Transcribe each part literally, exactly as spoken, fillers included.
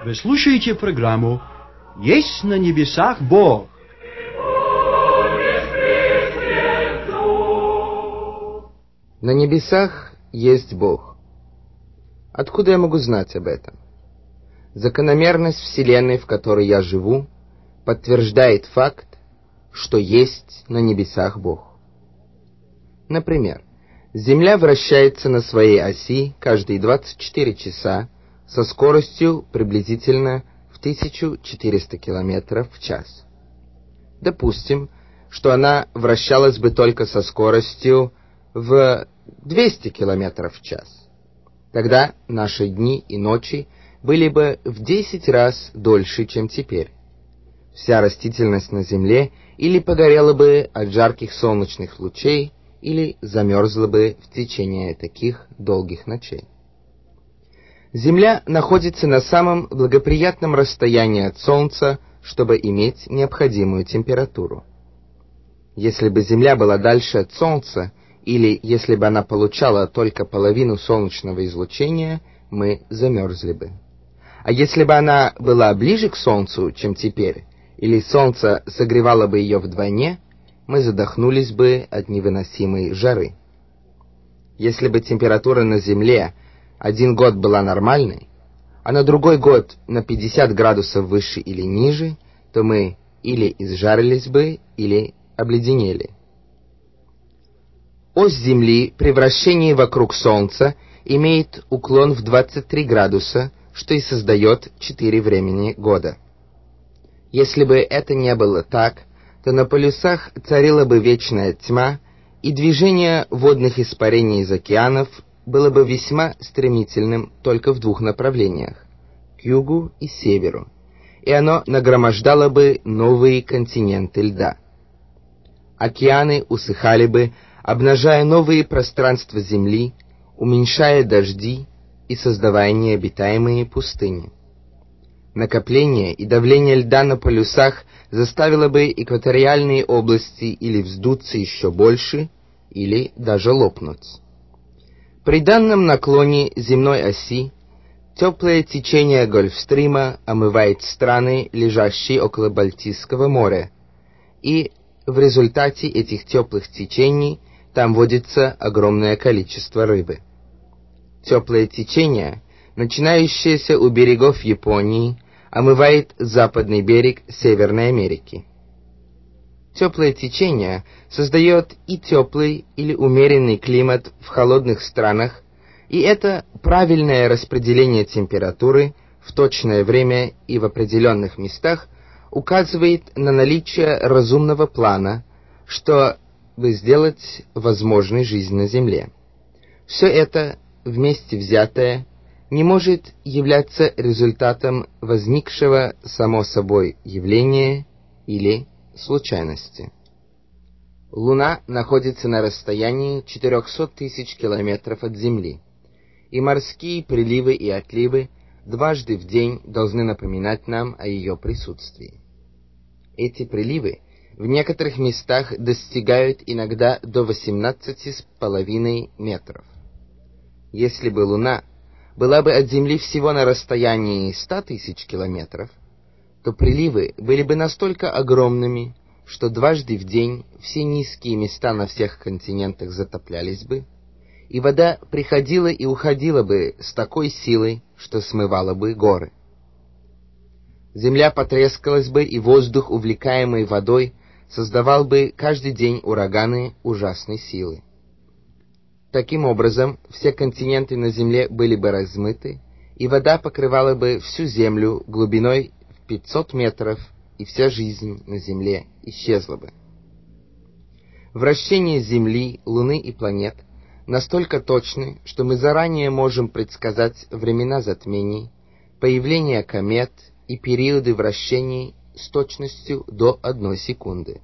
Вы слушаете программу «Есть на небесах Бог». На небесах есть Бог. Откуда я могу знать об этом? Закономерность Вселенной, в которой я живу, подтверждает факт, что есть на небесах Бог. Например, Земля вращается на своей оси каждые двадцать четыре часа со скоростью приблизительно в тысячу четыреста километров в час. Допустим, что она вращалась бы только со скоростью в двести километров в час. Тогда наши дни и ночи были бы в десять раз дольше, чем теперь. Вся растительность на Земле или погорела бы от жарких солнечных лучей, или замерзла бы в течение таких долгих ночей. Земля находится на самом благоприятном расстоянии от Солнца, чтобы иметь необходимую температуру. Если бы Земля была дальше от Солнца, или если бы она получала только половину солнечного излучения, мы замерзли бы. А если бы она была ближе к Солнцу, чем теперь, или Солнце согревало бы ее вдвойне, мы задохнулись бы от невыносимой жары. Если бы температура на Земле один год была нормальной, а на другой год на пятьдесят градусов выше или ниже, то мы или изжарились бы, или обледенели. Ось Земли при вращении вокруг Солнца имеет уклон в двадцать три градуса, что и создает четыре времени года. Если бы это не было так, то на полюсах царила бы вечная тьма, и движение водных испарений из океанов было бы весьма стремительным только в двух направлениях — к югу и северу, и оно нагромождало бы новые континенты льда. Океаны усыхали бы, обнажая новые пространства Земли, уменьшая дожди и создавая необитаемые пустыни. Накопление и давление льда на полюсах заставило бы экваториальные области или вздуться еще больше, или даже лопнуть. При данном наклоне земной оси теплое течение Гольфстрима омывает страны, лежащие около Балтийского моря, и в результате этих теплых течений там водится огромное количество рыбы. Теплое течение, начинающееся у берегов Японии, омывает западный берег Северной Америки. Теплое течение создает и теплый или умеренный климат в холодных странах, и это правильное распределение температуры в точное время и в определенных местах указывает на наличие разумного плана, чтобы сделать возможной жизнь на Земле. Все это, вместе взятое, не может являться результатом возникшего само собой явления или случайности. Луна находится на расстоянии четыреста тысяч километров от Земли, и морские приливы и отливы дважды в день должны напоминать нам о ее присутствии. Эти приливы в некоторых местах достигают иногда до восемнадцати с половиной метров. Если бы Луна была бы от Земли всего на расстоянии ста тысяч километров, то приливы были бы настолько огромными, что дважды в день все низкие места на всех континентах затоплялись бы, и вода приходила и уходила бы с такой силой, что смывала бы горы. Земля потрескалась бы, и воздух, увлекаемый водой, создавал бы каждый день ураганы ужасной силы. Таким образом, все континенты на Земле были бы размыты, и вода покрывала бы всю Землю глубиной в пятьсот метров, и вся жизнь на Земле исчезла бы. Вращение Земли, Луны и планет настолько точны, что мы заранее можем предсказать времена затмений, появление комет и периоды вращений с точностью до одной секунды.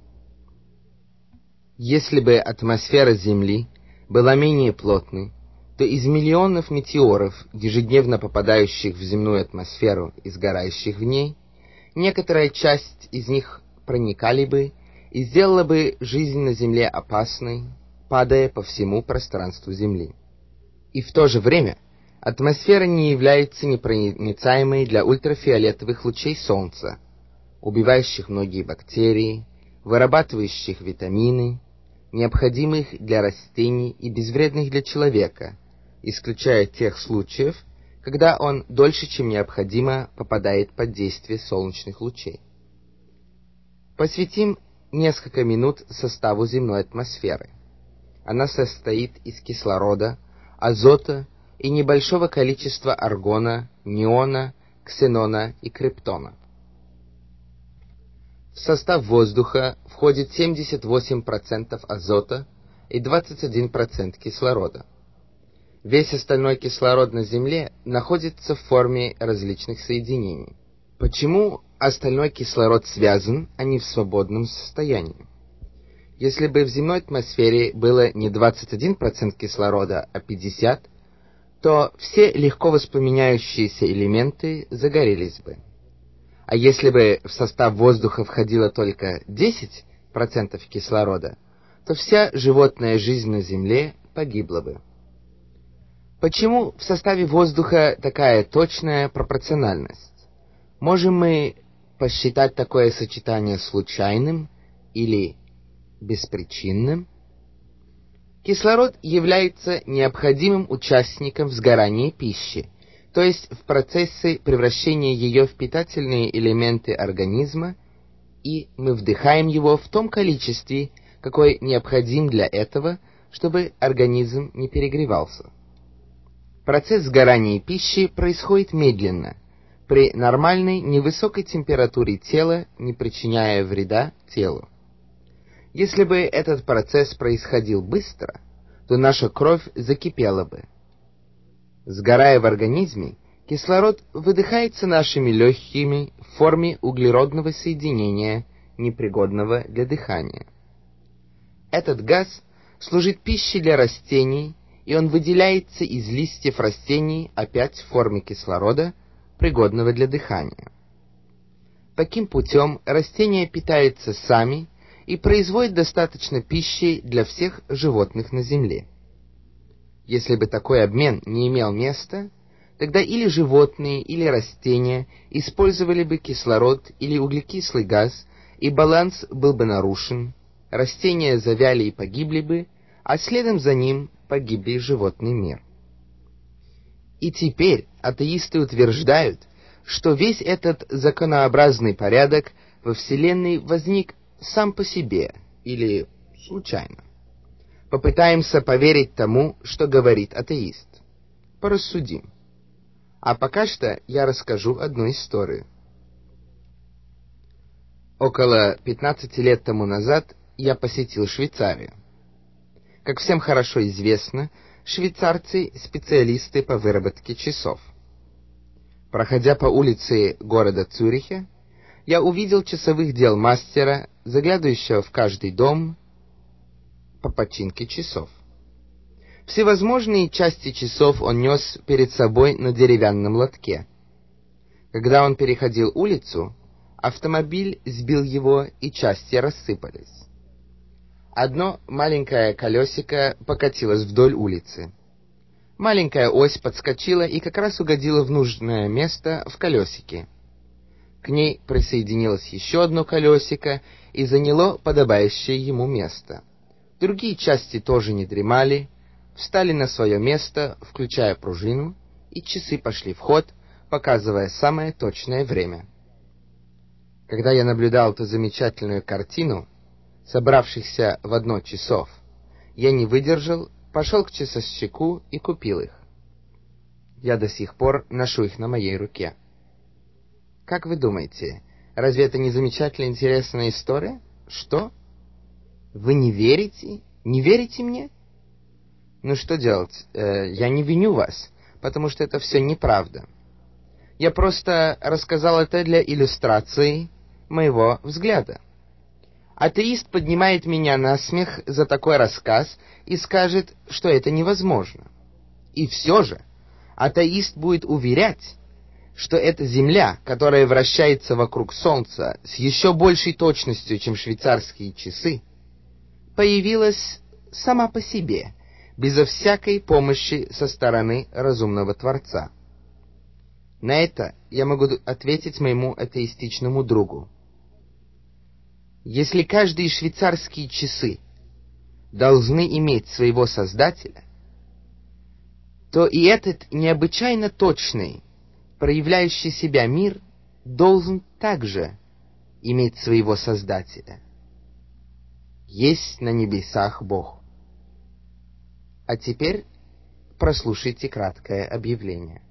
Если бы атмосфера Земли была менее плотной, то из миллионов метеоров, ежедневно попадающих в земную атмосферу и сгорающих в ней, некоторая часть из них проникали бы и сделала бы жизнь на Земле опасной, падая по всему пространству Земли. И в то же время Атмосфера не является непроницаемой для ультрафиолетовых лучей Солнца, убивающих многие бактерии, вырабатывающих витамины, необходимых для растений и безвредных для человека, исключая тех случаев, когда он дольше, чем необходимо, попадает под действие солнечных лучей. Посвятим несколько минут составу земной атмосферы. Она состоит из кислорода, азота и небольшого количества аргона, неона, ксенона и криптона. В состав воздуха входит семьдесят восемь процентов азота и двадцать один процент кислорода. Весь остальной кислород на Земле находится в форме различных соединений. Почему остальной кислород связан, а не в свободном состоянии? Если бы в земной атмосфере было не двадцать один процент кислорода, а пятьдесят процентов, то все легко воспламеняющиеся элементы загорелись бы. А если бы в состав воздуха входило только десять процентов кислорода, то вся животная жизнь на Земле погибла бы. Почему в составе воздуха такая точная пропорциональность? Можем мы посчитать такое сочетание случайным или беспричинным? Кислород является необходимым участником в сгорании пищи, то есть в процессе превращения ее в питательные элементы организма, и мы вдыхаем его в том количестве, какое необходим для этого, чтобы организм не перегревался. Процесс сгорания пищи происходит медленно, при нормальной невысокой температуре тела, не причиняя вреда телу. Если бы этот процесс происходил быстро, то наша кровь закипела бы. Сгорая в организме, кислород выдыхается нашими легкими в форме углеродного соединения, непригодного для дыхания. Этот газ служит пищей для растений, и он выделяется из листьев растений опять в форме кислорода, пригодного для дыхания. Таким путем растения питаются сами и производят достаточно пищи для всех животных на Земле. Если бы такой обмен не имел места, тогда или животные, или растения использовали бы кислород или углекислый газ, и баланс был бы нарушен, растения завяли и погибли бы, а следом за ним погиб бы и животный мир. И теперь атеисты утверждают, что весь этот законообразный порядок во Вселенной возник сам по себе или случайно. Попытаемся поверить тому, что говорит атеист. Порассудим. А пока что я расскажу одну историю. Около пятнадцати лет тому назад я посетил Швейцарию. Как всем хорошо известно, швейцарцы – специалисты по выработке часов. Проходя по улице города Цюриха, я увидел часовых дел мастера, заглядывающего в каждый дом по починке часов. Всевозможные части часов он нес перед собой на деревянном лотке. Когда он переходил улицу, автомобиль сбил его, и части рассыпались. Одно маленькое колесико покатилось вдоль улицы. Маленькая ось подскочила и как раз угодила в нужное место в колесике. К ней присоединилось еще одно колесико и заняло подобающее ему место. Другие части тоже не дремали, встали на свое место, включая пружину, и часы пошли в ход, показывая самое точное время. Когда я наблюдал эту замечательную картину, собравшихся в одно часов, я не выдержал, пошел к часовщику и купил их. Я до сих пор ношу их на моей руке. Как вы думаете, разве это не замечательная интересная история? Что? Вы не верите? Не верите мне? Ну что делать? Э, я не виню вас, потому что это все неправда. Я просто рассказал это для иллюстрации моего взгляда. Атеист поднимает меня на смех за такой рассказ и скажет, что это невозможно. И все же атеист будет уверять, что эта Земля, которая вращается вокруг Солнца с еще большей точностью, чем швейцарские часы, появилась сама по себе, безо всякой помощи со стороны разумного Творца. На это я могу ответить моему атеистичному другу. Если каждые швейцарские часы должны иметь своего создателя, то и этот необычайно точный, проявляющий себя мир должен также иметь своего создателя. Есть на небесах Бог. А теперь прослушайте краткое объявление.